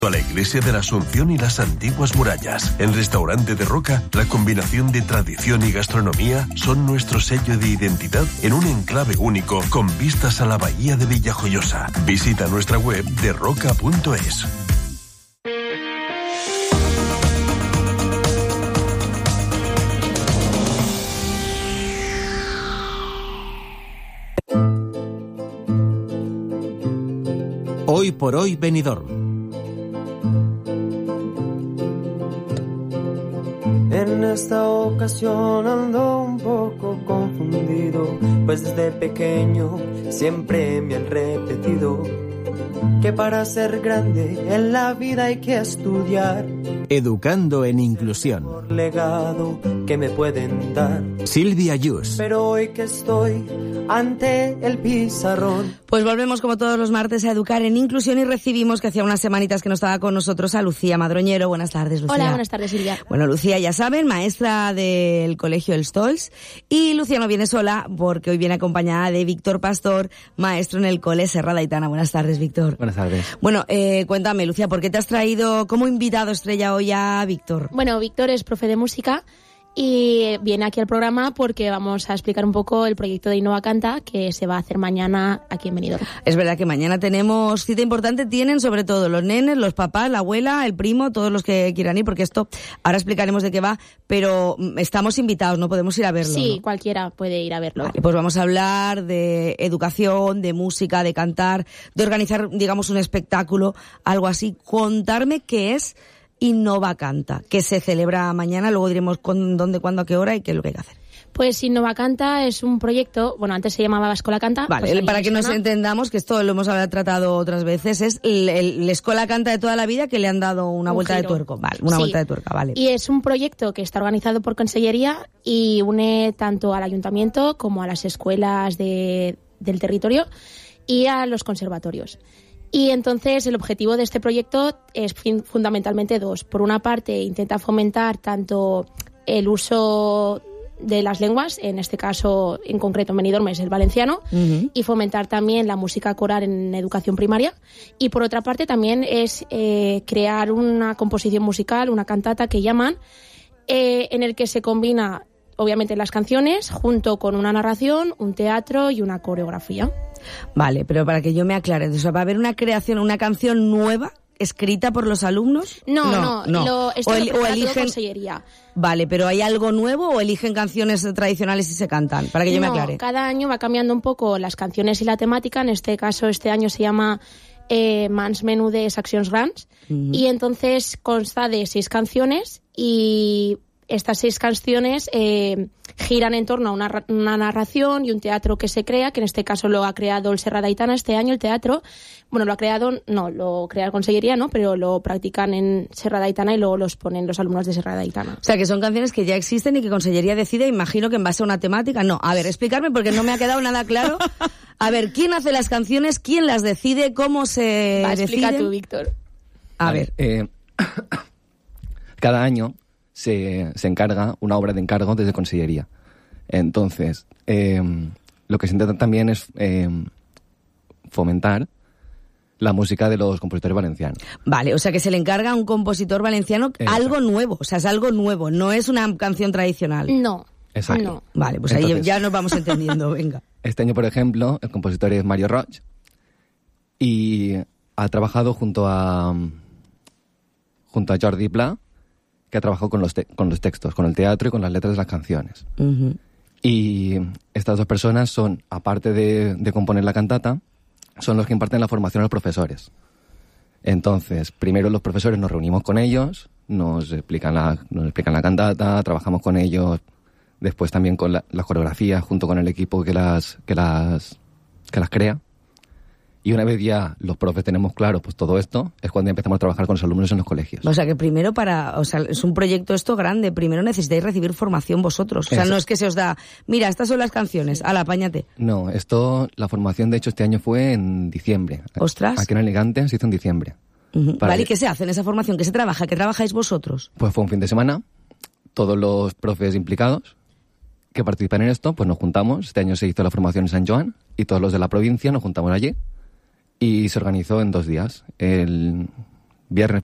A la iglesia de la Asunción y las antiguas murallas. El restaurante de Roca, la combinación de tradición y gastronomía son nuestro sello de identidad en un enclave único con vistas a la bahía de Villajoyosa. Visita nuestra web de roca.es. Hoy por hoy Benidorm. En esta ocasión ando un poco confundido, pues desde pequeño siempre me han repetido que para ser grande en la vida hay que estudiar. Educando en inclusión. Por legado que me pueden dar. Silvia Yus. Pero hoy que estoy ante el pizarrón. Pues volvemos como todos los martes a educar en inclusión y recibimos, que hacía unas semanitas que no estaba con nosotros, a Lucía Madroñero. Buenas tardes, Lucía. Hola, buenas tardes, Silvia. Bueno, Lucía, ya saben, maestra del Colegio El Stolz. Y Lucía no viene sola porque hoy viene acompañada de Víctor Pastor, maestro en el Cole Serra d'Aitana. Buenas tardes, Víctor. Buenas tardes. Bueno, cuéntame, Lucía, ¿por qué te has traído como invitado estrella hoy a Víctor? Bueno, Víctor es profe de música y viene aquí al programa porque vamos a explicar un poco el proyecto de Innova Canta que se va a hacer mañana aquí en Benidorm. Es verdad que mañana tenemos cita importante, tienen sobre todo los nenes, los papás, la abuela, el primo, todos los que quieran ir, porque esto, ahora explicaremos de qué va, pero estamos invitados, no podemos ir a verlo. Sí, ¿no? Cualquiera puede ir a verlo. Vale, pues vamos a hablar de educación, de música, de cantar, de organizar, digamos, un espectáculo, algo así. Contarme qué es Innova Canta, que se celebra mañana, luego diremos dónde, cuándo, a qué hora y qué es lo que hay que hacer. Pues Innova Canta es un proyecto, bueno, antes se llamaba Escola Canta. Vale, pues para que nos entendamos, que esto lo hemos tratado otras veces, es la Escola Canta de toda la vida que le han dado una vuelta de tuerca. Vale, una vuelta de tuerca, vale. Y es un proyecto que está organizado por Consellería y une tanto al ayuntamiento como a las escuelas del territorio y a los conservatorios. Y entonces el objetivo de este proyecto es fundamentalmente dos. Por una parte, intenta fomentar tanto el uso de las lenguas, en este caso en concreto en Benidorm es el valenciano, y fomentar también la música coral en educación primaria. Y por otra parte también es crear una composición musical, una cantata que llaman, en el que se combina obviamente las canciones junto con una narración, un teatro y una coreografía. Vale, pero para que yo me aclare, o sea, ¿va a haber una creación, una canción nueva escrita por los alumnos? No. Esto lo eligen Consellería. Vale, pero ¿hay algo nuevo o eligen canciones tradicionales y se cantan? Para que yo me aclare. Cada año va cambiando un poco las canciones y la temática. En este caso, este año se llama Mans Menudes Accions Grans, y entonces consta de 6 canciones y estas 6 canciones giran en torno a una narración y un teatro que se crea, que en este caso lo ha creado el Serra d'Aitana este año, el teatro. Bueno, lo crea la Consellería, ¿no? Pero lo practican en Serra d'Aitana y luego los ponen los alumnos de Serra d'Aitana. O sea, que son canciones que ya existen y que Consellería decide, imagino que en base a una temática. No, a ver, explicarme porque no me ha quedado nada claro. A ver, ¿quién hace las canciones? ¿Quién las decide? ¿Cómo se decide? Explica tú, Víctor. A ver. Cada año se encarga una obra de encargo desde Consellería. Entonces, lo que se intenta también es fomentar la música de los compositores valencianos. Vale, o sea que se le encarga a un compositor valenciano algo nuevo, o sea, es algo nuevo, no es una canción tradicional. No. Exacto. No. Vale, pues entonces, ahí ya nos vamos entendiendo, venga. Este año, por ejemplo, el compositor es Mario Roig y ha trabajado junto a Jordi Pla, que ha trabajado con los textos, con el teatro y con las letras de las canciones. Y estas dos personas son, aparte de componer la cantata, son los que imparten la formación a los profesores. Entonces, primero los profesores nos reunimos con ellos, nos explican la cantata, trabajamos con ellos, después también con la coreografía, junto con el equipo que las crea. Y una vez ya los profes tenemos claro pues todo esto, es cuando empezamos a trabajar con los alumnos en los colegios. O sea que primero es un proyecto esto grande, primero necesitáis recibir formación vosotros. O sea, no es que se os da, mira, estas son las canciones, ala, apáñate. No, la formación de hecho este año fue en diciembre. ¡Ostras! Aquí en Alicante se hizo en diciembre. Vale, ¿y qué se hace en esa formación? ¿Qué se trabaja? ¿Qué trabajáis vosotros? Pues fue un fin de semana, todos los profes implicados que participan en esto, pues nos juntamos. Este año se hizo la formación en San Joan y todos los de la provincia nos juntamos allí. Y se organizó en 2 días. viernes